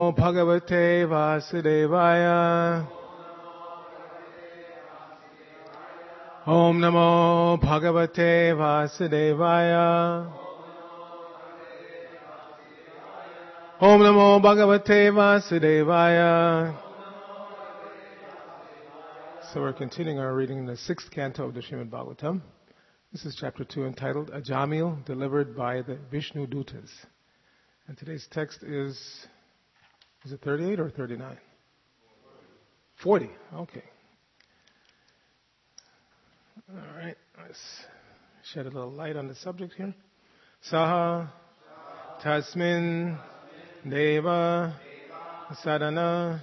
Bhagavate Vasudevaya. Om Namo Bhagavate Vasudevaya. Om Namo Bhagavate Vasudevaya. So we're continuing our reading in the 6th canto of the Srimad Bhagavatam. This is chapter 2 entitled Ajamil, delivered by the Vishnu Dutas. And today's text is it 38 or 39? 40, okay. Alright, let's shed a little light on the subject here. Saha Tasmin Deva Sadhana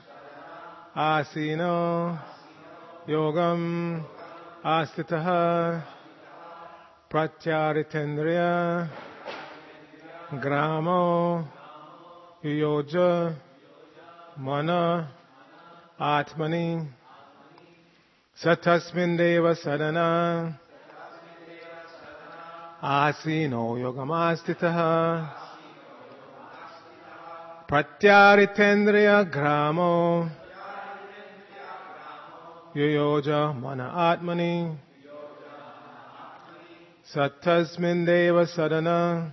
Asino Yogam Astitaha Pratyaritendriya Gramo Yoja Mana Atmani Satasmin Deva Sadhana Asino Yogamastitaha Pratyaritendriya Gramo Yoja Mana Atmani Satasmin Deva Sadhana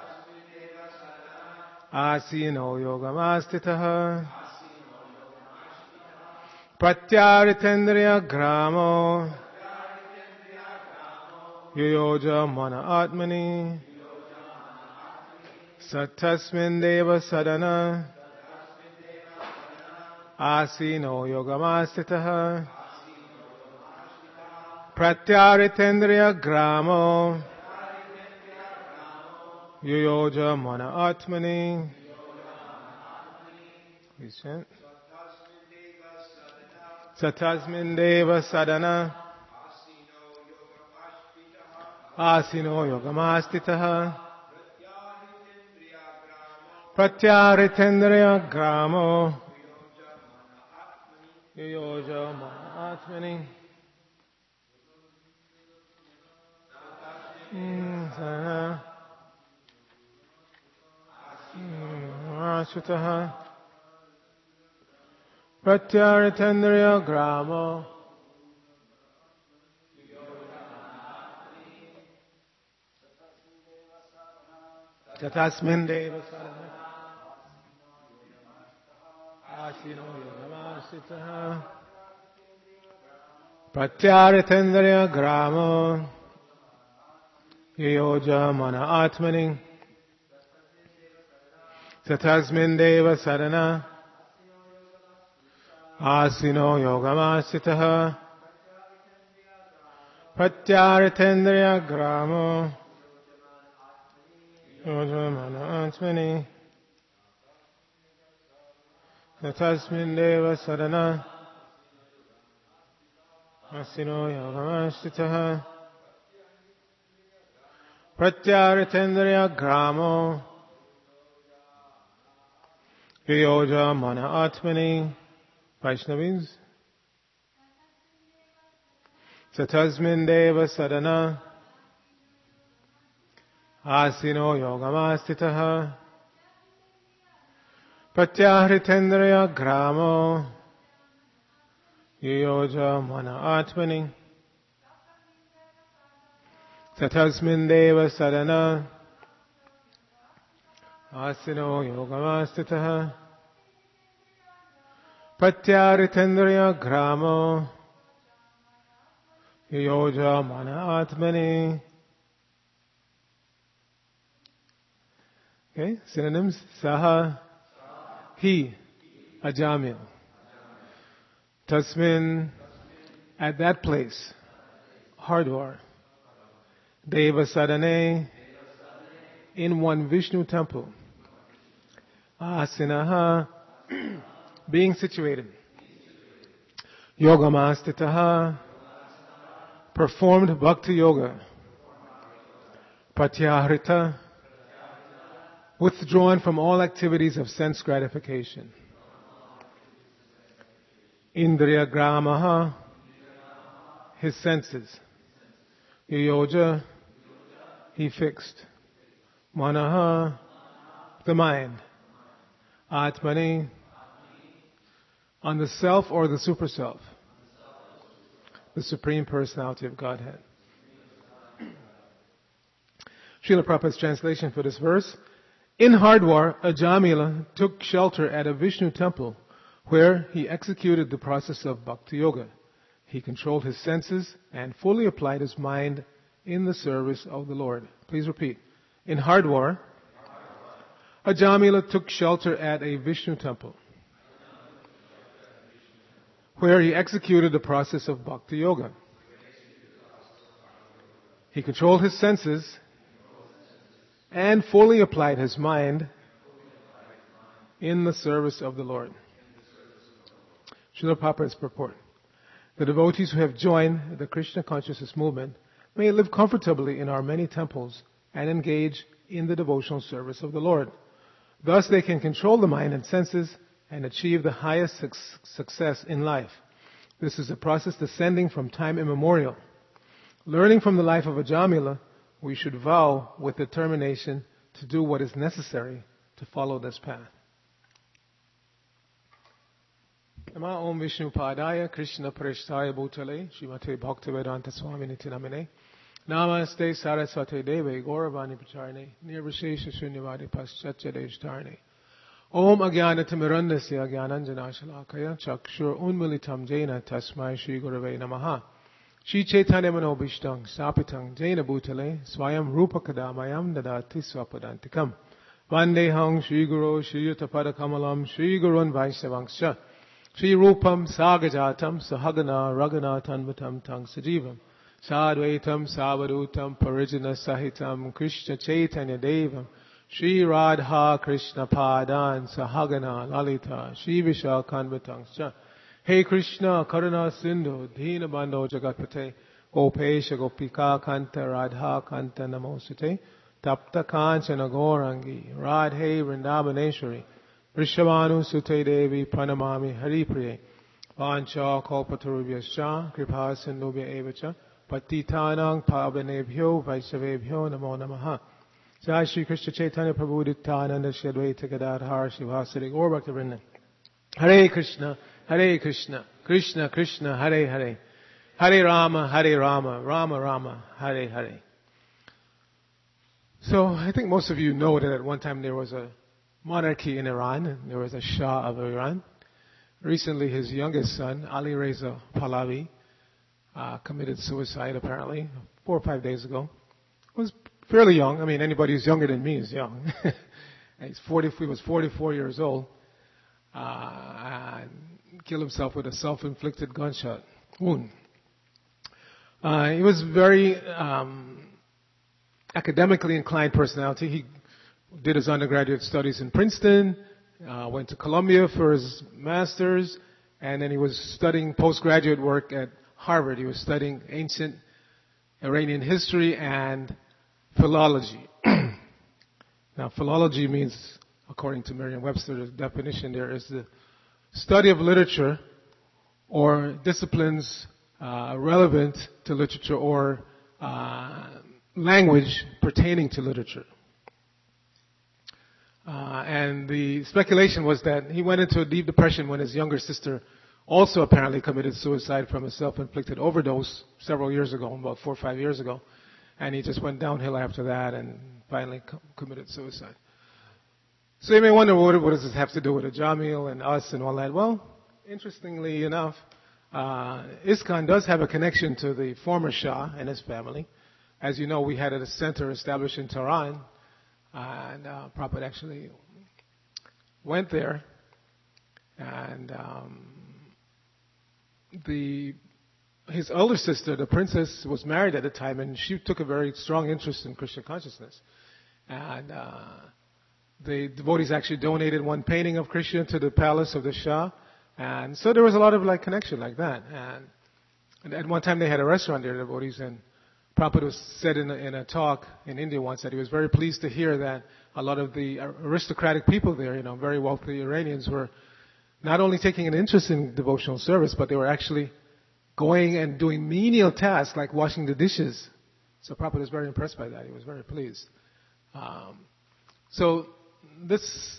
Asino Yogamastitaha Pratyaritendriya Gramo Yoja Mana Atmani Satasmin Deva Sadhana Asino Yogamastitaha Pratyaritendriya Gramo Yoja Mana Atmani. Please chant. Satasmin Deva Sadhana Asino Yogamastitaha Pratyaritendriya Gramo Yoja Mana Atmani. Ashutaha Pratyaritendriya Gramo Tatasmin Deva Sadhana Asino Yogamastitaha Pratyaritendriya Gramo Yoja Mana Atmani Tatasmin Deva Sadhana Asino Yogamastitaha Pratyaritendriya Gramo Yoja Mana Atmani Tatasmin Deva Sadhana Asino Yogamastitaha Pratyaritendriya Gramo Yoja Mana Atmani. Vaishnavis. Satasmin Deva Sadhana Asino Yogamastitaha Pratyaritendriya Gramo Yoja Mana Atmani Satasmin Deva Sadhana Asino Yogamastitaha Pratyaritendriya Gramo Yoja Mana Atmani. Okay, synonyms. Saha, he, Ajamil. Tasmin, at that place, Hardwar. Deva Sadhane, in one Vishnu temple. Asinaha, being situated. Yogamastitaha, performed bhakti yoga. Pratyahrita, withdrawn from all activities of sense gratification. Indriya gramaha, his senses. Yoja, he fixed. Manaha, the mind. Atmani, On the self or the super self? The Supreme Personality of Godhead. Srila Prabhupada's translation for this verse. In Hardwar, Ajamila took shelter at a Vishnu temple where he executed the process of Bhakti Yoga. He controlled his senses and fully applied his mind in the service of the Lord. Please repeat. In Hardwar, Ajamila took shelter at a Vishnu temple where he executed the process of Bhakti Yoga. He controlled his senses and fully applied his mind in the service of the Lord. Srila Prabhupada's purport. The devotees who have joined the Krishna consciousness movement may live comfortably in our many temples and engage in the devotional service of the Lord. Thus they can control the mind and senses and achieve the highest success in life. This is a process descending from time immemorial. Learning from the life of Ajamila, we should vow with determination to do what is necessary to follow this path. Nama Om Vishnu Padaya Krishna Parishtaya Bhutale Srimate Bhaktivedanta Swami Nitinamine Namaste Saraswate Deve Gauravani Pacharne Nirvishesha Shunyavadi Paschatya Deshtarne Om Agyanatimirandasya Agyananjana Shalakaya Chakshur Unmilitam Jaina Tasmai Shri Gurave Namaha Shri Chaitanya Manobhishtang Sapitang Jaina Bhutale Swayam Rupa Kadamayam Dadati Swapadantikam Vandehang Shri Guru Shri Yuttapada Kamalam Shri Gurun Vaishnavangscha Shri Rupam Sagajatam Sahagana Raghunathanvatam Tang Sajivam Sadvaitam Savadutam Parijana Sahitam Krishna Chaitanya Devam Shri Radha Krishna Padan Sahagana Lalita Shri Vishakhanvatang Cha Hey Krishna Karuna Sindhu Dina Bando Jagatpate Gopesha Gopika Kanta Radha Kanta Namosate Tapta Kanchana Gaurangi Radhe Vrindavaneshwari Vrishabhanu Sute Devi Pranamami Haripriye Vancha Kalpatarubhyascha Kripa Sindhubhya Evacha Patitanang Pavanebhyo Vaishavebhyo Namo Namaha Jai Shri Krishna Chaitanya Prabhu Nityananda Shri Advaita Gadadhar Shivasari Gaur Bhaktivinoda Hare Krishna Krishna Krishna Hare Hare Hare Rama Rama Rama Hare Hare. So I think most of you know that at one time there was a monarchy in Iran, and there was a Shah of Iran. Recently his youngest son, Ali Reza Pahlavi, committed suicide apparently 4 or 5 days ago. Was fairly young. I mean, anybody who's younger than me is young. He was 44 years old. And killed himself with a self-inflicted gunshot wound. He was very academically inclined personality. He did his undergraduate studies in Princeton, went to Columbia for his master's, and then he was studying postgraduate work at Harvard. He was studying ancient Iranian history and philology. Now, philology means, according to Merriam-Webster's definition, there is the study of literature or disciplines relevant to literature or language pertaining to literature. And the speculation was that he went into a deep depression when his younger sister also apparently committed suicide from a self-inflicted overdose several years ago, about 4 or 5 years ago. And he just went downhill after that and finally committed suicide. So you may wonder, what does this have to do with Ajamil and us and all that? Well, interestingly enough, ISKCON does have a connection to the former Shah and his family. As you know, we had a center established in Tehran, and Prabhupada actually went there, and his elder sister, the princess, was married at the time, and she took a very strong interest in Krishna consciousness. And the devotees actually donated one painting of Krishna to the palace of the Shah, and so there was a lot of connection like that. And at one time they had a restaurant there, the devotees, and Prabhupada said in a talk in India once that he was very pleased to hear that a lot of the aristocratic people there, very wealthy Iranians, were not only taking an interest in devotional service, but they were actually going and doing menial tasks like washing the dishes. So Prabhupada was very impressed by that. He was very pleased. So this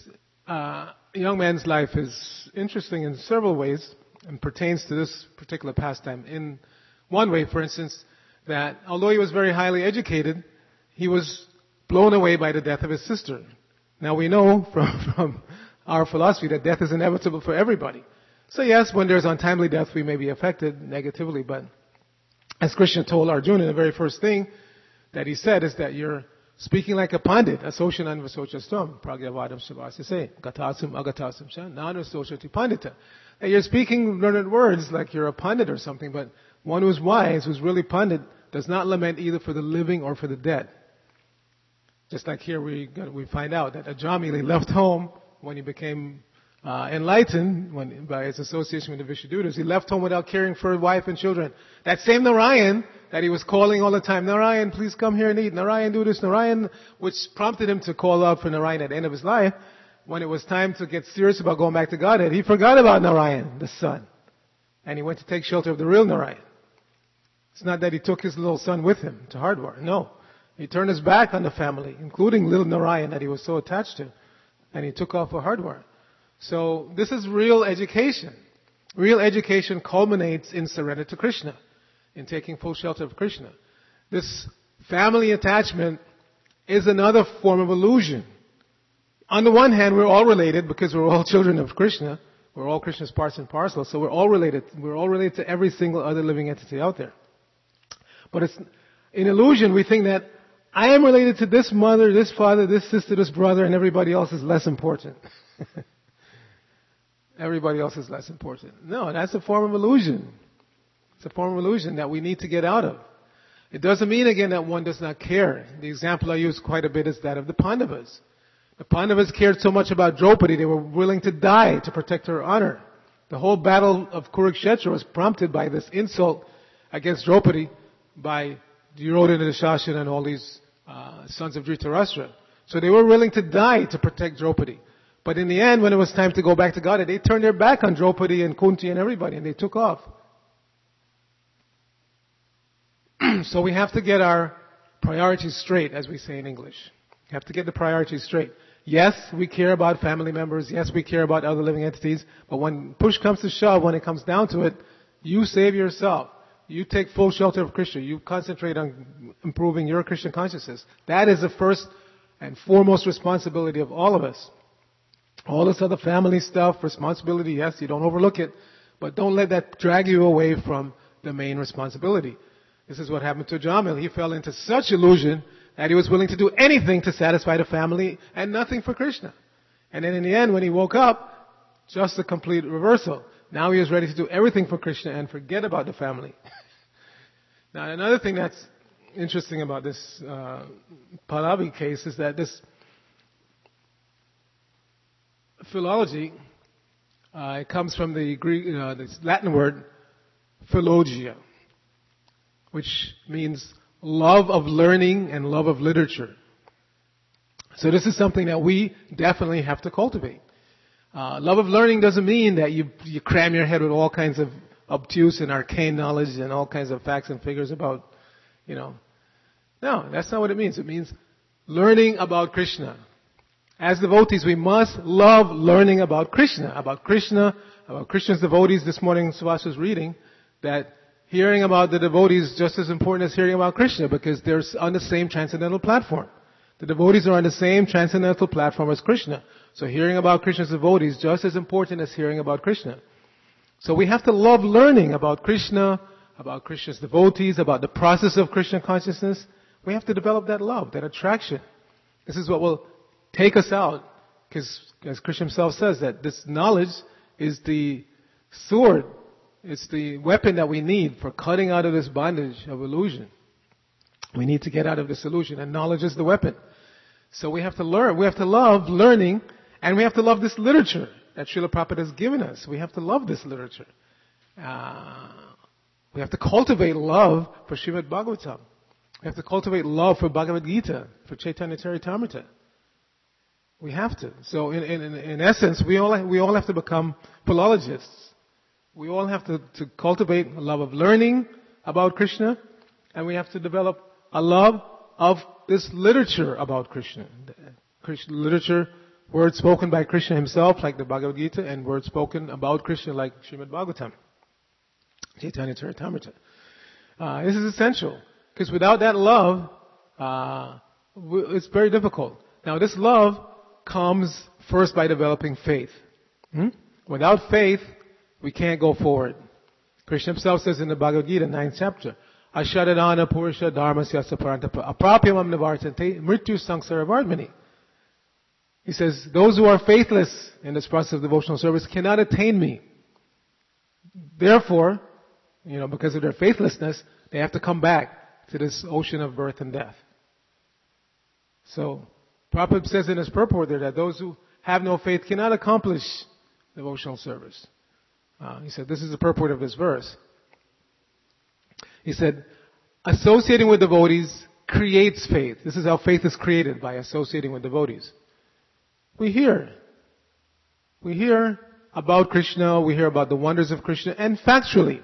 A young man's life is interesting in several ways and pertains to this particular pastime. In one way, for instance, that although he was very highly educated, he was blown away by the death of his sister. Now we know from our philosophy that death is inevitable for everybody. So yes, when there's untimely death, we may be affected negatively, but as Krishna told Arjuna, the very first thing that he said is that you're speaking like a pandit, asoshanan vasocastam, pragyavadam shavasase, gatasam agatasam sha, nanu sochati pandita. That you're speaking learned words like you're a pandit or something, but one who's wise, who's really pandit, does not lament either for the living or for the dead. Just like here we find out that Ajamili left home when he became enlightened by his association with the Vishnudutas. He left home without caring for his wife and children. That same Narayan that he was calling all the time, Narayan, please come here and eat. Narayan, do this. Narayan, which prompted him to call out for Narayan at the end of his life. When it was time to get serious about going back to Godhead, he forgot about Narayan, the son. And he went to take shelter of the real Narayan. It's not that he took his little son with him to Hardwar. No. He turned his back on the family, including little Narayan that he was so attached to. And he took off for Hardwar. So this is real education. Real education culminates in surrender to Krishna, in taking full shelter of Krishna. This family attachment is another form of illusion. On the one hand, we're all related because we're all children of Krishna. We're all Krishna's parts and parcels, so we're all related. We're all related to every single other living entity out there. But it's in illusion, we think that I am related to this mother, this father, this sister, this brother, and everybody else is less important. Everybody else is less important. No, that's a form of illusion. It's a form of illusion that we need to get out of. It doesn't mean, again, that one does not care. The example I use quite a bit is that of the Pandavas. The Pandavas cared so much about Draupadi, they were willing to die to protect her honor. The whole battle of Kurukshetra was prompted by this insult against Draupadi by Duryodhana, Shasana, and all these sons of Dhritarashtra. So they were willing to die to protect Draupadi. But in the end, when it was time to go back to Godhead, they turned their back on Draupadi and Kunti and everybody, and they took off. So we have to get our priorities straight, as we say in English. We have to get the priorities straight. Yes, we care about family members. Yes, we care about other living entities. But when push comes to shove, when it comes down to it, you save yourself. You take full shelter of Krishna. You concentrate on improving your Krishna consciousness. That is the first and foremost responsibility of all of us. All this other family stuff, responsibility, yes, you don't overlook it, but don't let that drag you away from the main responsibility. This is what happened to Jamil. He fell into such illusion that he was willing to do anything to satisfy the family and nothing for Krishna. And then in the end, when he woke up, just a complete reversal. Now he is ready to do everything for Krishna and forget about the family. Now another thing that's interesting about this Pallavi case is that this philology, it comes from the Greek, this Latin word, philologia, which means love of learning and love of literature. So this is something that we definitely have to cultivate. Love of learning doesn't mean that you cram your head with all kinds of obtuse and arcane knowledge and all kinds of facts and figures about, No, that's not what it means. It means learning about Krishna. As devotees, we must love learning about Krishna, about Krishna's devotees. This morning, Subhash was reading that hearing about the devotees is just as important as hearing about Krishna because they're on the same transcendental platform. The devotees are on the same transcendental platform as Krishna. So hearing about Krishna's devotees is just as important as hearing about Krishna. So we have to love learning about Krishna, about Krishna's devotees, about the process of Krishna consciousness. We have to develop that love, that attraction. This is what will take us out, because as Krishna himself says, that this knowledge is the sword, it's the weapon that we need for cutting out of this bondage of illusion. We need to get out of this illusion, and knowledge is the weapon. So we have to learn, we have to love learning, and we have to love this literature that Srila Prabhupada has given us. We have to love this literature. We have to cultivate love for Srimad Bhagavatam. We have to cultivate love for Bhagavad Gita, for Chaitanya Charitamrita. We have to. So in essence, we all have to become philologists. We all have to cultivate a love of learning about Krishna, and we have to develop a love of this literature about Krishna. Literature words spoken by Krishna himself, like the Bhagavad Gita, and words spoken about Krishna, like Srimad Bhagavatam, Chaitanya Charitamrita. This is essential, because without that love, it's very difficult. Now, this love comes first by developing faith. Without faith, we can't go forward. Krishna himself says in the Bhagavad Gita, 9th chapter, Ashadadana Purusha Dharmasya Saparantapa Aprapyamam Nivartante Mrityu Sangsara Vardmani. He says, those who are faithless in this process of devotional service cannot attain me. Therefore, because of their faithlessness, they have to come back to this ocean of birth and death. So, Prabhupada says in his purport there that those who have no faith cannot accomplish devotional service. He said, this is the purport of this verse. He said, associating with devotees creates faith. This is how faith is created, by associating with devotees. We hear about Krishna, we hear about the wonders of Krishna, and factually,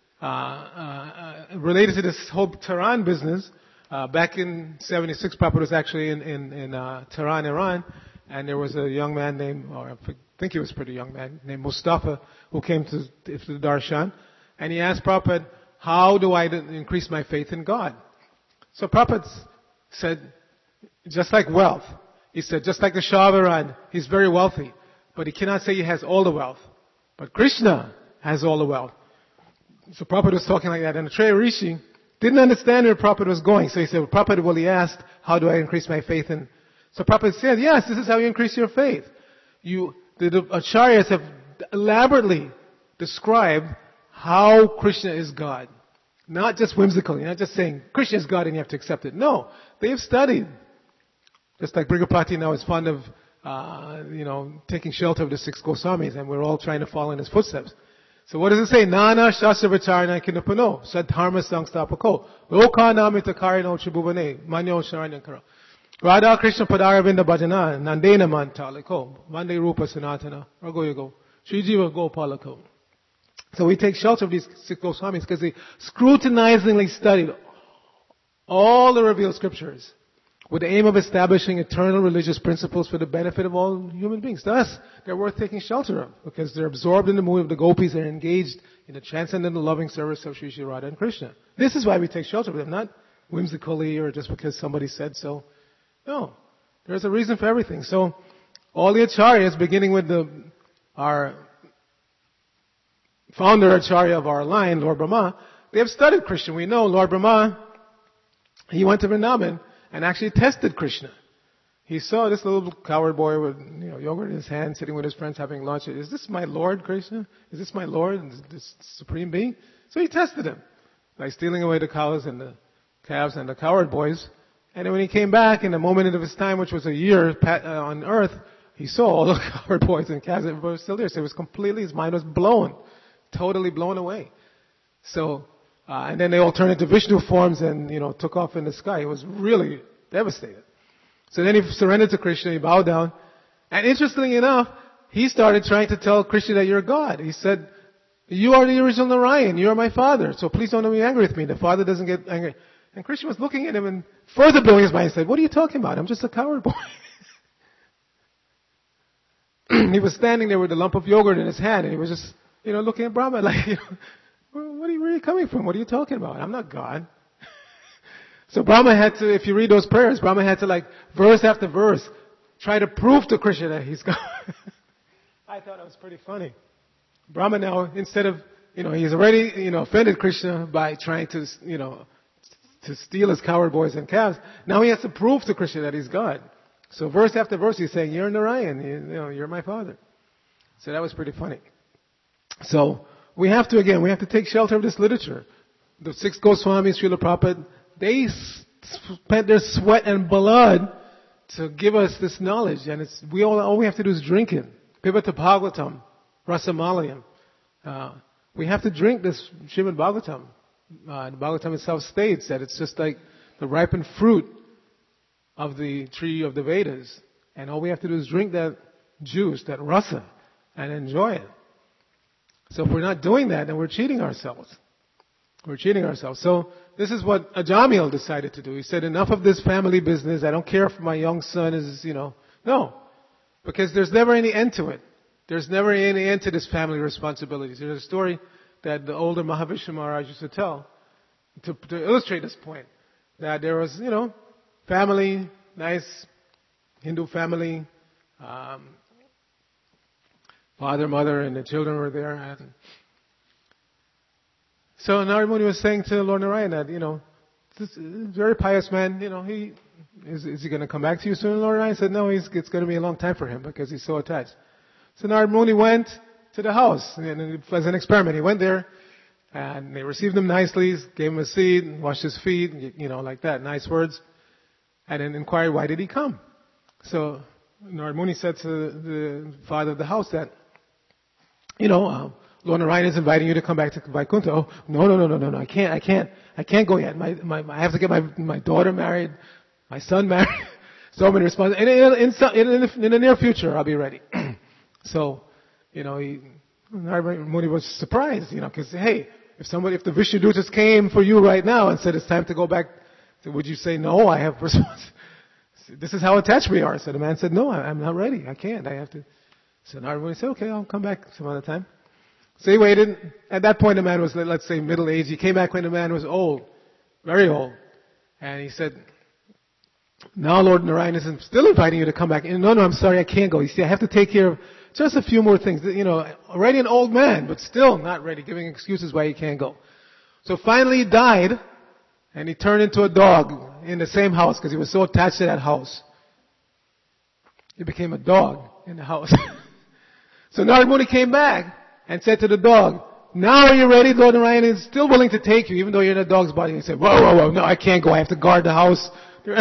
related to this whole Tehran business, back in 76, Prabhupada was actually in Tehran, Iran, and there was a young man named, or I think he was a pretty young man, named Mustafa, who came to the darshan, and he asked Prabhupada, how do I increase my faith in God? So Prabhupada said, just like wealth. He said, just like the Shah of Iran, he's very wealthy, but he cannot say he has all the wealth. But Krishna has all the wealth. So Prabhupada was talking like that, and the Treya Rishi didn't understand where Prabhupada was going. So he said, well, Prabhupada, well, he asked, how do I increase my faith in? So Prabhupada said, yes, this is how you increase your faith. The Acharyas have elaborately described how Krishna is God. Not just whimsically, not just saying, Krishna is God and you have to accept it. No, they've studied. Just like Brigapati now is fond of, taking shelter of the 6 Goswamis, and we're all trying to follow in his footsteps. So what does it say? Nana shastra vicharana kinapano, sadharma sangstapako, lokanamita karino tribhuvane, manyo sharanyankara. Radha Krishna padaravinda bhajana, nandena mantaliko, vande rupa sanatana, ragoyago, Srijiva gopalako. So we take shelter of these 6 Goswamis because they scrutinizingly studied all the revealed scriptures with the aim of establishing eternal religious principles for the benefit of all human beings. Thus, they're worth taking shelter of because they're absorbed in the mood of the gopis and engaged in the transcendental loving service of Sri Sri Radha and Krishna. This is why we take shelter of them, not whimsically or just because somebody said so. No, there's a reason for everything. So, all the acharyas, beginning with our founder acharya of our line, Lord Brahma, they have studied Krishna. We know Lord Brahma, he went to Vrindavan and actually tested Krishna. He saw this little coward boy with yogurt in his hand, sitting with his friends having lunch. Is this my Lord, Krishna? Is this my Lord, this supreme being? So he tested him by stealing away the cows and the calves and the coward boys. And then when he came back in the moment of his time, which was a year on earth, he saw all the coward boys and calves, everybody was still there. So it was completely, his mind was blown, totally blown away. So, and then they all turned into Vishnu forms and, took off in the sky. He was really devastated. So then he surrendered to Krishna, he bowed down. And interestingly enough, he started trying to tell Krishna that you're God. He said, you are the original Narayan, you are my father, so please don't be angry with me. The father doesn't get angry. And Krishna was looking at him and further blowing his mind. He said, what are you talking about? I'm just a coward boy. He was standing there with a lump of yogurt in his hand and he was just, looking at Brahma like, where are you coming from? What are you talking about? I'm not God. So Brahma had to, if you read those prayers, Brahma had to verse after verse, try to prove to Krishna that he's God. I thought it was pretty funny. Brahma now, instead of, he's already, offended Krishna by trying to, to steal his coward boys and calves. Now he has to prove to Krishna that he's God. So verse after verse he's saying, you're Narayan, you're my father. So that was pretty funny. So we have to take shelter of this literature. The 6 Goswamis, Srila Prabhupada, they spent their sweat and blood to give us this knowledge, and all we have to do is drink it. Pibata Bhagavatam, Rasamalayam. We have to drink this Srimad Bhagavatam. The Bhagavatam itself states that it's just like the ripened fruit of the tree of the Vedas, and all we have to do is drink that juice, that rasa, and enjoy it. So if we're not doing that, then we're cheating ourselves. So this is what Ajamil decided to do. He said, enough of this family business. I don't care if my young son is, No. Because there's never any end to it. There's never any end to this family responsibilities. There's a story that the older Mahavishnu Maharaj used to tell to illustrate this point. That there was, family, nice Hindu family, father, mother, and the children were there. And so Narada Muni was saying to Lord Narayan that, this very pious man, is he going to come back to you soon? Lord Narayan said, no, it's going to be a long time for him because he's so attached. So Narada Muni went to the house, and as an experiment, he went there, and they received him nicely, gave him a seat, washed his feet, like that, nice words, and then inquired, why did he come? So Narada Muni said to the father of the house that, Lord Narayan is inviting you to come back to Vaikuntha. Oh, no, I can't go yet. I have to get my daughter married, my son married, so many responsibilities. In the near future, I'll be ready. So, Narada Muni was surprised, because, hey, if the Vishnu Dutas came for you right now and said it's time to go back, would you say, no, I have responsibility? This is how attached we are. So the man said, no, I'm not ready. I can't. I have to. So Narada Muni said, okay, I'll come back some other time. So he waited. At that point, the man was, let's say, middle-aged. He came back when the man was old, very old. And he said, now Lord Narayan is still inviting you to come back. And, no, I'm sorry, I can't go. You see, I have to take care of just a few more things. Already an old man, but still not ready, giving excuses why he can't go. So finally he died, and he turned into a dog in the same house because he was so attached to that house. He became a dog in the house. So Narada Muni came back and said to the dog, now are you ready? Lord Narayan is still willing to take you, even though you're in a dog's body. He said, whoa, no, I can't go. I have to guard the house.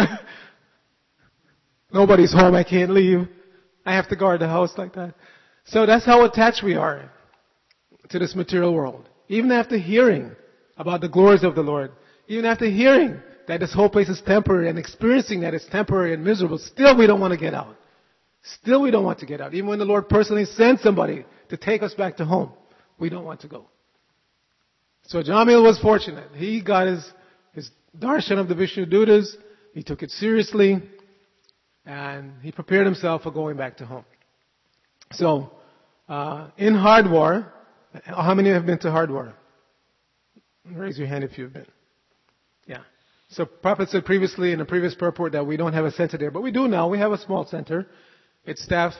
Nobody's home. I can't leave. I have to guard the house like that. So that's how attached we are to this material world. Even after hearing about the glories of the Lord, even after hearing that this whole place is temporary and experiencing that it's temporary and miserable, still we don't want to get out. Still we don't want to get out. Even when the Lord personally sends somebody to take us back to home, we don't want to go. So Jamil was fortunate. He got his darshan of the Vishnu Dutas. He took it seriously. And he prepared himself for going back to home. So, in Hardwar, how many have been to Hardwar? Raise your hand if you've been. Yeah. So Prabhupada said previously in the previous purport that we don't have a center there, but we do now. We have a small center. It's staffed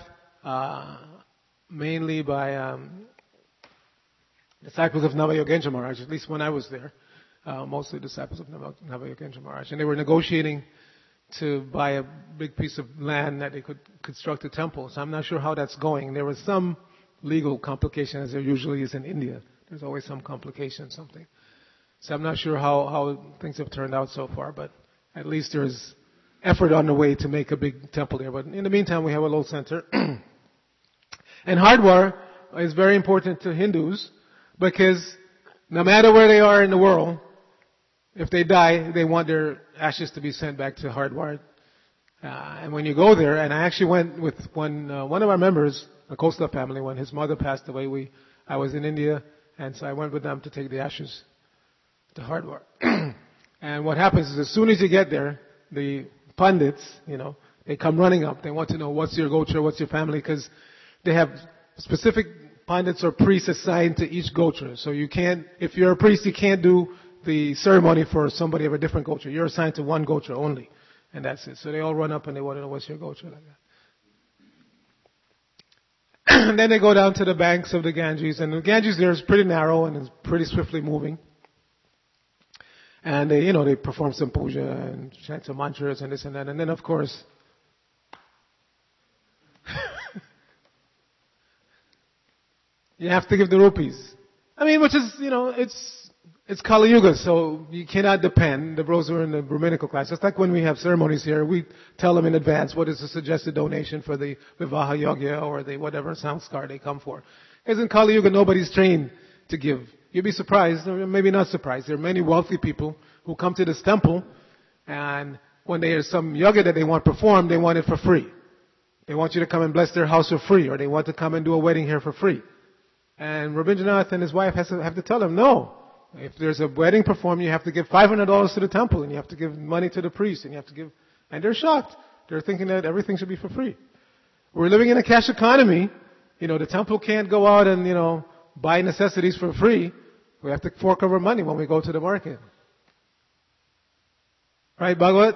mainly by disciples of Navayogendra Maharaj, at least when I was there. Mostly disciples of Navayogendra Maharaj. And they were negotiating to buy a big piece of land that they could construct a temple. So I'm not sure how that's going. There was some legal complication, as there usually is in India. There's always some complication, something. So I'm not sure how things have turned out so far, but at least there's effort on the way to make a big temple there. But in the meantime, we have a little center. And Hardwar is very important to Hindus because no matter where they are in the world, if they die, they want their ashes to be sent back to Hardwar. And when you go there, and I actually went with one of our members, a Khosla family, when his mother passed away, I was in India, and so I went with them to take the ashes to Hardwar. And what happens is as soon as you get there, the pundits, they come running up. They want to know what's your gotra, what's your family, because they have specific pundits or priests assigned to each gotra. So you can't, if you're a priest, you can't do the ceremony for somebody of a different gotra. You're assigned to one gotra only. And that's it. So they all run up and they want to know what's your gotra like that. And then they go down to the banks of the Ganges. And the Ganges there is pretty narrow and it's pretty swiftly moving. And they perform some puja and chant some mantras and this and that. And then of course, you have to give the rupees. Which is, it's Kali Yuga, so you cannot depend. The bros are in the Brahminical class. It's like when we have ceremonies here, we tell them in advance what is the suggested donation for the Vivaha Yogya or the whatever samskar they come for. Because in Kali Yuga, nobody's trained to give. You'd be surprised, or maybe not surprised. There are many wealthy people who come to this temple, and when there's some yoga that they want performed, they want it for free. They want you to come and bless their house for free, or they want to come and do a wedding here for free. And Rabindranath and his wife have to tell them, no. If there's a wedding performed, you have to give $500 to the temple, and you have to give money to the priest, and you have to give, and they're shocked. They're thinking that everything should be for free. We're living in a cash economy. The temple can't go out and, buy necessities for free. We have to fork over money when we go to the market. Right, Bhagavat?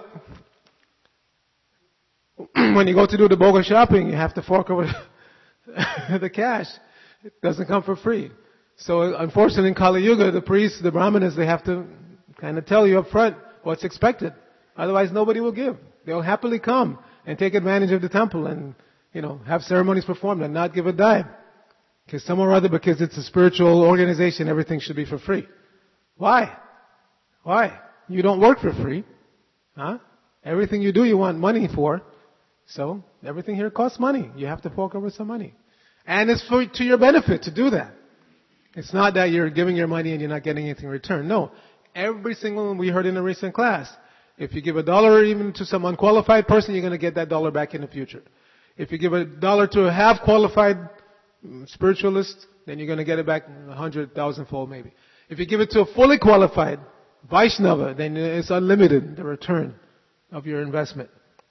When you go to do the boga shopping, you have to fork over the cash. It doesn't come for free. So unfortunately in Kali Yuga, the priests, the brahmanas, they have to kind of tell you up front what's expected. Otherwise nobody will give. They'll happily come and take advantage of the temple and, have ceremonies performed and not give a dime. Because some or other, because it's a spiritual organization, everything should be for free. Why? Why? You don't work for free. Huh? Everything you do, you want money for. So, everything here costs money. You have to fork over some money. And it's to your benefit to do that. It's not that you're giving your money and you're not getting anything in return. No. Every single one we heard in a recent class. If you give $1 even to some unqualified person, you're going to get that $1 back in the future. If you give $1 to a half qualified spiritualist, then you're going to get it back 100,000-fold maybe. If you give it to a fully qualified Vaishnava, then it's unlimited, the return of your investment.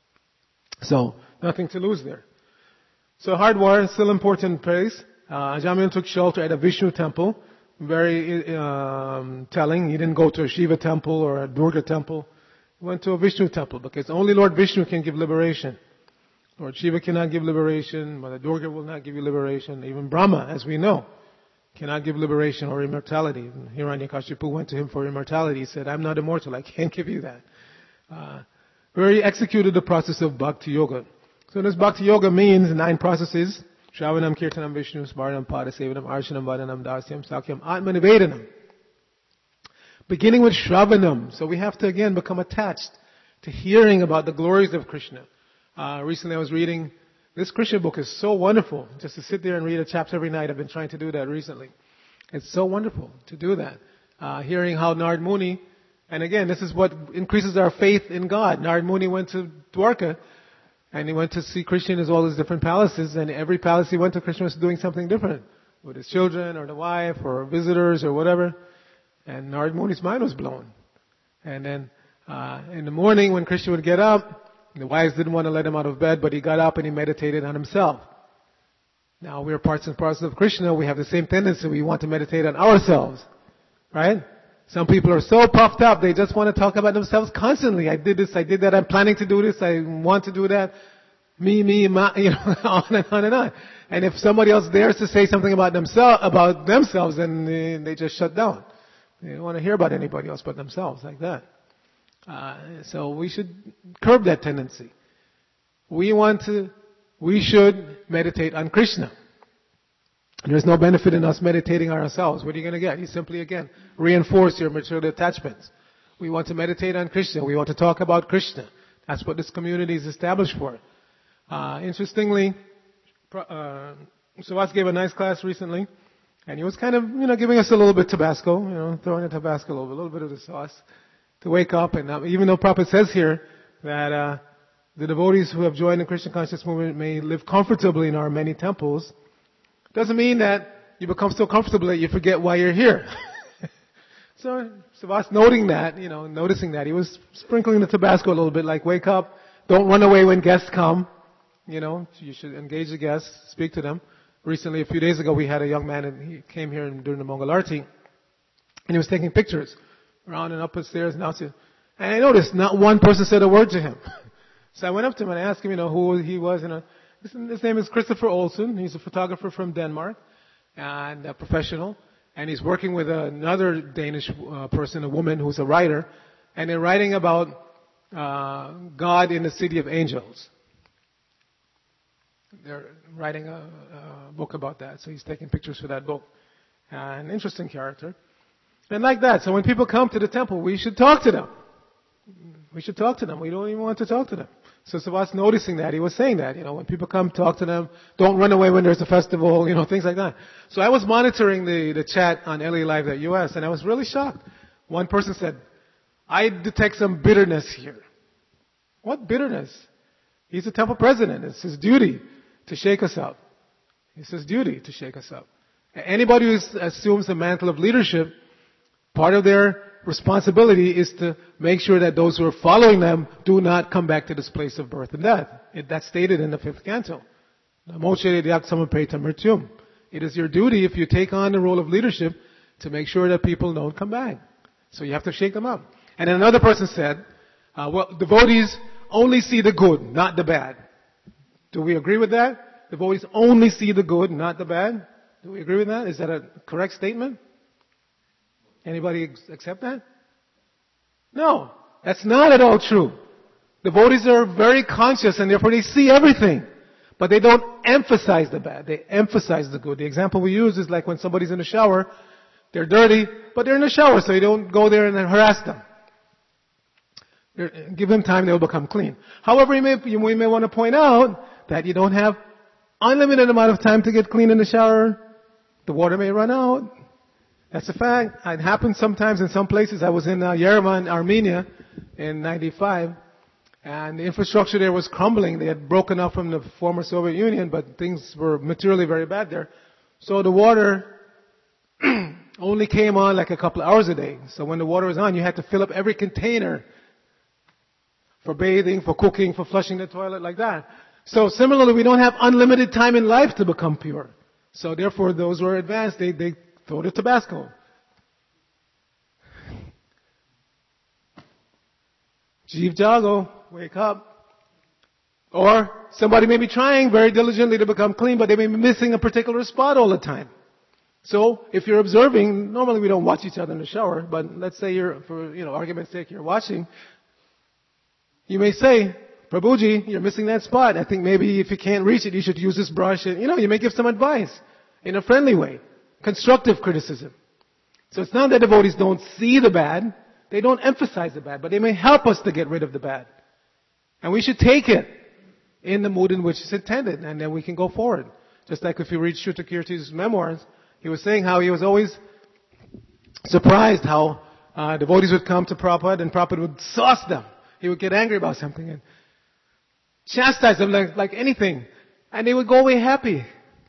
So, nothing to lose there. So Hardwar is still important place. Ajamil took shelter at a Vishnu temple. Very telling. He didn't go to a Shiva temple or a Durga temple. He went to a Vishnu temple because only Lord Vishnu can give liberation. Lord Shiva cannot give liberation. Mother Durga will not give you liberation. Even Brahma, as we know, cannot give liberation or immortality. Hiranyakashipu went to him for immortality. He said, I'm not immortal. I can't give you that. Where he executed the process of Bhakti Yoga. So this Bhakti Yoga means 9 processes. Shravanam, Kirtanam, Vishnu, Smaranam, Padasevanam, Arshanam, Vadanam, Dasyam, Sakyam, Atmanivedanam. Beginning with Shravanam. So we have to again become attached to hearing about the glories of Krishna. Recently I was reading, this Krishna book is so wonderful. Just to sit there and read a chapter every night. I've been trying to do that recently. It's so wonderful to do that. Hearing how Narad Muni, and again, this is what increases our faith in God. Narad Muni went to Dwarka, and he went to see Krishna in all his different palaces, and every palace he went to, Krishna was doing something different. With his children, or the wife, or visitors, or whatever. And Narad Muni's mind was blown. And then, in the morning when Krishna would get up, the wives didn't want to let him out of bed, but he got up and he meditated on himself. Now we're parts and parcels of Krishna, we have the same tendency, we want to meditate on ourselves. Right? Some people are so puffed up, they just want to talk about themselves constantly. I did this, I did that, I'm planning to do this, I want to do that. Me, ma, on and on and on. And if somebody else dares to say something about themselves, then they just shut down. They don't want to hear about anybody else but themselves, like that. So we should curb that tendency. We should meditate on Krishna. There's no benefit in us meditating on ourselves. What are you going to get? You simply, again, reinforce your material attachments. We want to meditate on Krishna. We want to talk about Krishna. That's what this community is established for. Interestingly, Savas gave a nice class recently, and he was kind of, giving us a little bit Tabasco, throwing a Tabasco over, a little bit of the sauce to wake up. And even though Prabhupada says here that the devotees who have joined the Krishna conscious movement may live comfortably in our many temples, doesn't mean that you become so comfortable that you forget why you're here. So Savas noticing that, he was sprinkling the Tabasco a little bit, like wake up, don't run away when guests come. You should engage the guests, speak to them. Recently, a few days ago, we had a young man, and he came here during the Mongol Arti, and he was taking pictures around and up the stairs, and and I noticed not one person said a word to him. So I went up to him and asked him, who he was. His name is Christopher Olsen. He's a photographer from Denmark, and a professional, and he's working with another Danish person, a woman who's a writer, and they're writing about God in the City of Angels. They're writing a book about that, so he's taking pictures for that book. An interesting character. And like that, so when people come to the temple, we should talk to them. We should talk to them. We don't even want to talk to them. So Savas noticing that, he was saying that, when people come, talk to them. Don't run away when there's a festival, things like that. So I was monitoring the chat on LALive.us, and I was really shocked. One person said, I detect some bitterness here. What bitterness? He's a temple president. It's his duty to shake us up. It's his duty to shake us up. Anybody who assumes the mantle of leadership, part of their responsibility is to make sure that those who are following them do not come back to this place of birth and death. That's stated in the 5th canto. It is your duty, if you take on the role of leadership, to make sure that people don't come back. So you have to shake them up. And then another person said, devotees only see the good, not the bad. Do we agree with that? Devotees only see the good, not the bad. Do we agree with that? Is that a correct statement? Anybody accept that? No, that's not at all true. Devotees are very conscious and therefore they see everything. But they don't emphasize the bad. They emphasize the good. The example we use is like when somebody's in the shower, they're dirty, but they're in the shower, so you don't go there and then harass them. Give them time, they'll become clean. However, we may want to point out that you don't have unlimited amount of time to get clean in the shower. The water may run out. That's a fact. It happens sometimes in some places. I was in Yerevan, Armenia in 95, and the infrastructure there was crumbling. They had broken up from the former Soviet Union, but things were materially very bad there. So the water only came on like a couple of hours a day. So when the water was on, you had to fill up every container for bathing, for cooking, for flushing the toilet, like that. So similarly, we don't have unlimited time in life to become pure. So therefore, those who are advanced, they throw the Tabasco. Jeev Jago, wake up. Or somebody may be trying very diligently to become clean, but they may be missing a particular spot all the time. So if you're observing, normally we don't watch each other in the shower, but let's say for argument's sake, you're watching. You may say, Prabhuji, you're missing that spot. I think maybe if you can't reach it, you should use this brush. And, you may give some advice in a friendly way. Constructive criticism. So it's not that devotees don't see the bad. They don't emphasize the bad, but they may help us to get rid of the bad. And we should take it in the mood in which it's intended, and then we can go forward. Just like if you read Shrutakirti's memoirs, he was saying how he was always surprised how devotees would come to Prabhupada and Prabhupada would sauce them. He would get angry about something and chastise them like anything. And they would go away happy.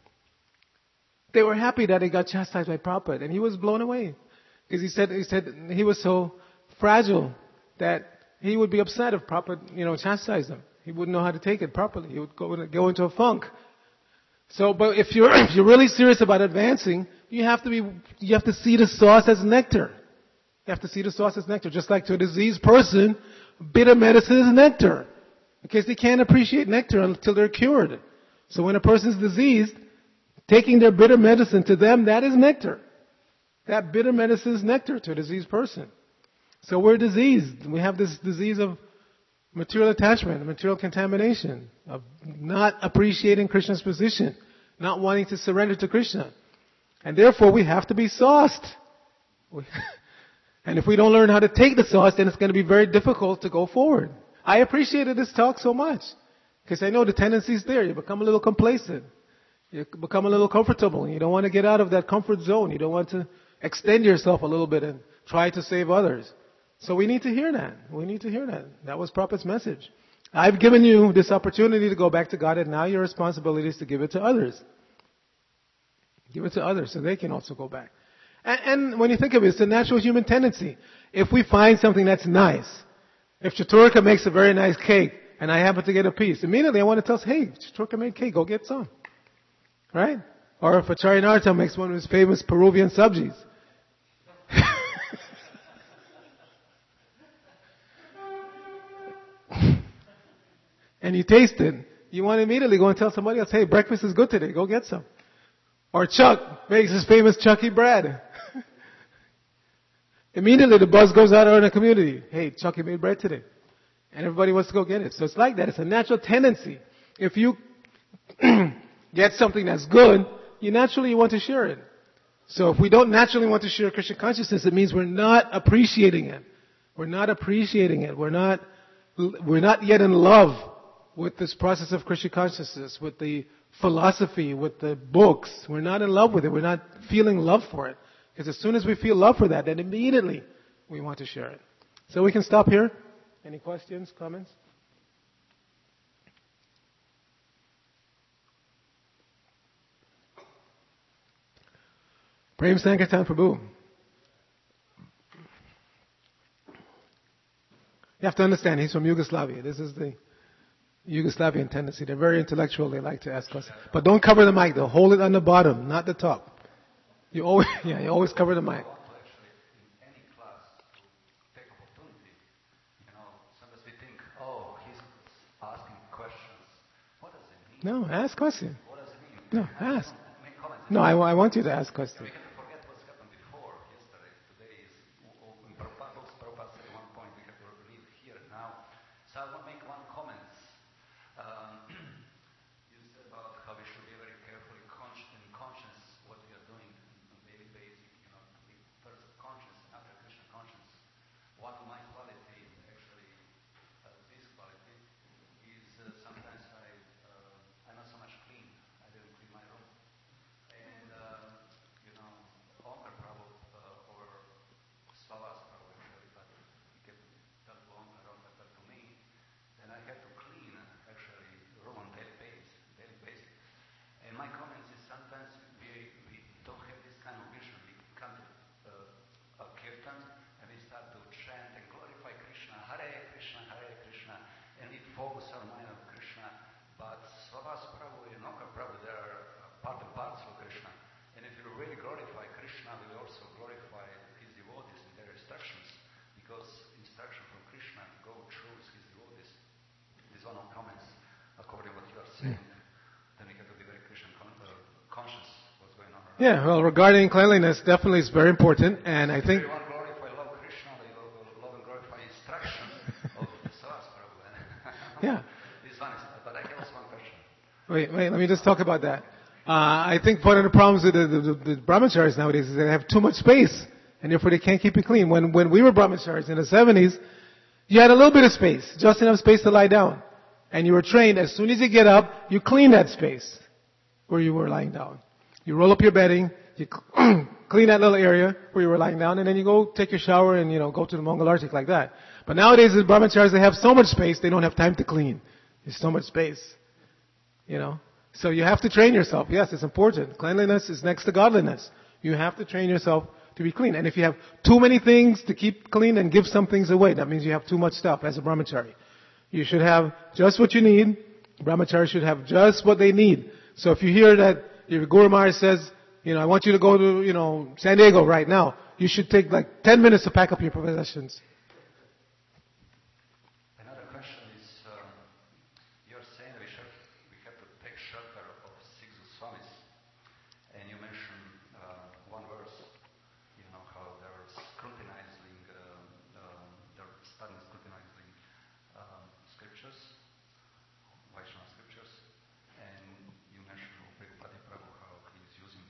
They were happy that they got chastised by Prabhupada. And he was blown away. Because he said he was so fragile that he would be upset if Prabhupada, chastised him. He wouldn't know how to take it properly. He would go into a funk. So, but if you're really serious about advancing, you have to see the sauce as nectar. You have to see the sauce as nectar. Just like to a diseased person, bitter medicine is nectar. Because they can't appreciate nectar until they're cured. So when a person's diseased, taking their bitter medicine to them, that is nectar. That bitter medicine is nectar to a diseased person. So we're diseased. We have this disease of material attachment, material contamination, of not appreciating Krishna's position, not wanting to surrender to Krishna. And therefore we have to be sauced. And if we don't learn how to take the sauce, then it's going to be very difficult to go forward. I appreciated this talk so much. Because I know the tendency is there. You become a little complacent. You become a little comfortable. You don't want to get out of that comfort zone. You don't want to extend yourself a little bit and try to save others. So we need to hear that. We need to hear that. That was Prabhupada's message. I've given you this opportunity to go back to God, and now your responsibility is to give it to others. Give it to others so they can also go back. And when you think of it, it's a natural human tendency. If we find something that's nice, if Chaturka makes a very nice cake, and I happen to get a piece, immediately I want to tell us, hey, Chaturka made cake, go get some. Right? Or if Acharya Narottam makes one of his famous Peruvian subjis. And you taste it, you want to immediately go and tell somebody else, hey, breakfast is good today, go get some. Or Chuck makes his famous Chucky bread. Immediately the buzz goes out in the community. Hey, Chucky made bread today. And everybody wants to go get it. So it's like that. It's a natural tendency. If you get something that's good, you naturally want to share it. So if we don't naturally want to share Krishna consciousness, it means we're not appreciating it. We're not appreciating it. We're not yet in love with this process of Krishna consciousness, with the philosophy, with the books. We're not in love with it. We're not feeling love for it. Because as soon as we feel love for that, then immediately we want to share it. So we can stop here. Any questions, comments? Prem Sankirtan Prabhu. You have to understand, he's from Yugoslavia. This is the Yugoslavian tendency. They're very intellectual. They like to ask questions. But don't cover the mic, though. Hold it on the bottom, not the top. You always cover the mic. No, ask questions. No, ask. No, I want you to ask questions. Yeah, well, regarding cleanliness, definitely it's very important, and I think. Yeah. But I have one question. Wait, let me just talk about that. I think part of the problems with the brahmacharis nowadays is they have too much space, and therefore they can't keep it clean. When we were brahmacharis in the 70s, you had a little bit of space, just enough space to lie down. And you were trained, as soon as you get up, you clean that space where you were lying down. You roll up your bedding, you clean that little area where you were lying down, and then you go take your shower and, go to the Mongol Arctic like that. But nowadays, the brahmacharis, they have so much space, they don't have time to clean. There's so much space, So you have to train yourself. Yes, it's important. Cleanliness is next to godliness. You have to train yourself to be clean. And if you have too many things to keep clean and give some things away, that means you have too much stuff as a brahmachari. You should have just what you need. Brahmachari should have just what they need. So if you hear that your Guru Maharaj says, I want you to go to, San Diego right now, you should take like 10 minutes to pack up your possessions. Another question is, you're saying we have to take shelter of six Swamis, and you mentioned one verse, how they're scrutinizing, they're studying scrutinizing scriptures, Vaishnava scriptures, and you mentioned Prabhupada Prabhu, how he's using,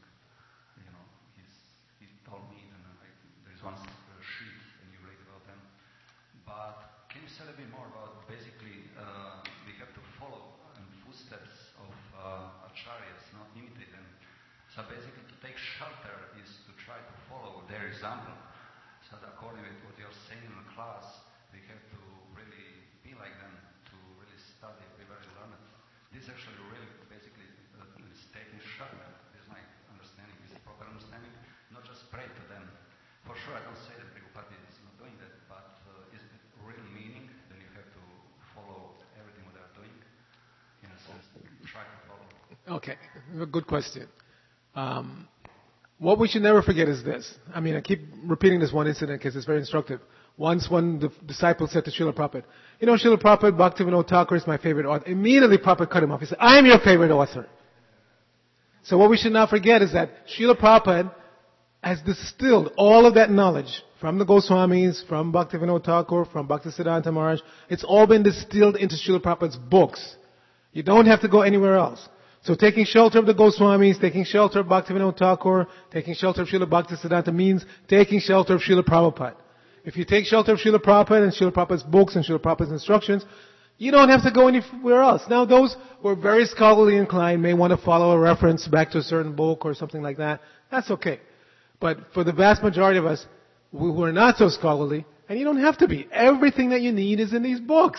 he told me, and there is one sheet, and you read about them. But can you say a bit more about basically we have to follow in footsteps of acharyas, not imitate them. So basically to take shelter is to try to follow their example. So that according to what you're saying in the class, we have to really be like them, to really study, be very learned. This actually really basically is taking shelter. This is my understanding, is a proper understanding. Not just pray to them. For sure, I don't say that Prabhupada is not doing that, but is it real meaning? Then you have to follow everything what they're doing. In a sense, try to follow. Okay, a good question. What we should never forget is this. I keep repeating this one incident because it's very instructive. Once one disciple said to Srila Prabhupada, Srila Prabhupada, Bhaktivinoda Thakur is my favorite author. Immediately Prabhupada cut him off. He said, I am your favorite author. So what we should not forget is that Srila Prabhupada has distilled all of that knowledge from the Goswamis, from Bhaktivinoda Thakur, from Bhaktisiddhanta Maharaj. It's all been distilled into Srila Prabhupada's books. You don't have to go anywhere else. So taking shelter of the Goswamis, taking shelter of Bhaktivinoda Thakur, taking shelter of Srila Bhaktisiddhanta means taking shelter of Srila Prabhupada. If you take shelter of Srila Prabhupada and Srila Prabhupada's books and Srila Prabhupada's instructions, you don't have to go anywhere else. Now those who are very scholarly inclined may want to follow a reference back to a certain book or something like that. That's okay. But for the vast majority of us who are not so scholarly, and you don't have to be, everything that you need is in these books.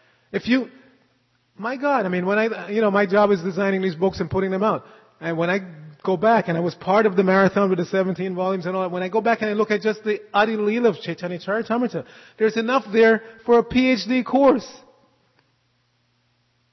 My God, when my job is designing these books and putting them out. And when I go back, and I was part of the marathon with the 17 volumes and all that, when I go back and I look at just the Adi Leela of Chaitanya Charitamrita, there's enough there for a PhD course.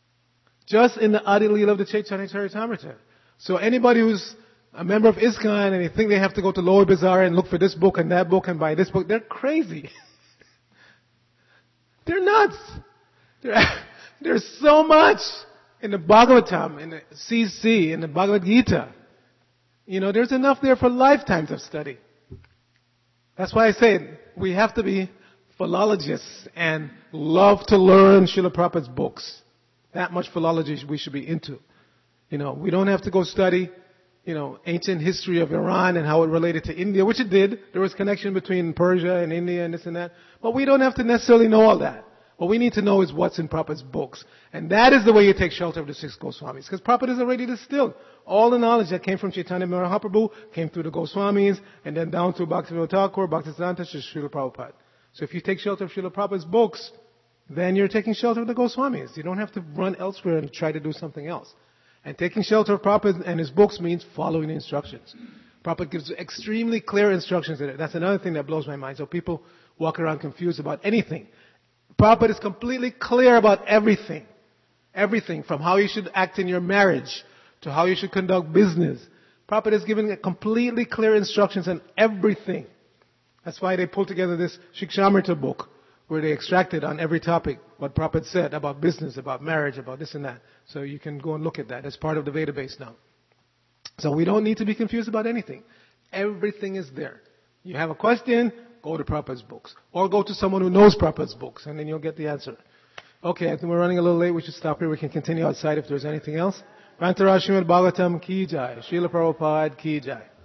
Just in the Adi Leela of the Chaitanya Charitamrita. So anybody who's a member of ISKCON and they think they have to go to Lower Bazaar and look for this book and that book and buy this book, they're crazy. They're nuts. There's so much in the Bhagavatam, in the CC, in the Bhagavad Gita. There's enough there for lifetimes of study. That's why I say we have to be philologists and love to learn Srila Prabhupada's books. That much philology we should be into. We don't have to go study, ancient history of Iran and how it related to India, which it did. There was connection between Persia and India and this and that. But we don't have to necessarily know all that. What we need to know is what's in Prabhupada's books. And that is the way you take shelter of the 6 Goswamis. Because Prabhupada is already distilled. All the knowledge that came from Chaitanya Mahaprabhu came through the Goswamis and then down through Bhaktivinoda Thakur, Bhaktisiddhanta, Srila Prabhupada. So if you take shelter of Srila Prabhupada's books, then you're taking shelter of the Goswamis. You don't have to run elsewhere and try to do something else. And taking shelter of Prabhupada and his books means following the instructions. Prabhupada gives extremely clear instructions in it. That's another thing that blows my mind. So people walk around confused about anything. Prabhupada is completely clear about everything. Everything, from how you should act in your marriage to how you should conduct business. Prabhupada is giving completely clear instructions on everything. That's why they pulled together this Shikshamrita book, where they extracted on every topic what Prabhupada said about business, about marriage, about this and that. So you can go and look at that. It's part of the database now. So we don't need to be confused about anything. Everything is there. You have a question, go to Prabhupada's books. Or go to someone who knows Prabhupada's books, and then you'll get the answer. Okay, I think we're running a little late. We should stop here. We can continue outside if there's anything else. Rantaraj Srimad Bhagavatam Ki Jai. Srila Prabhupada Ki Jai.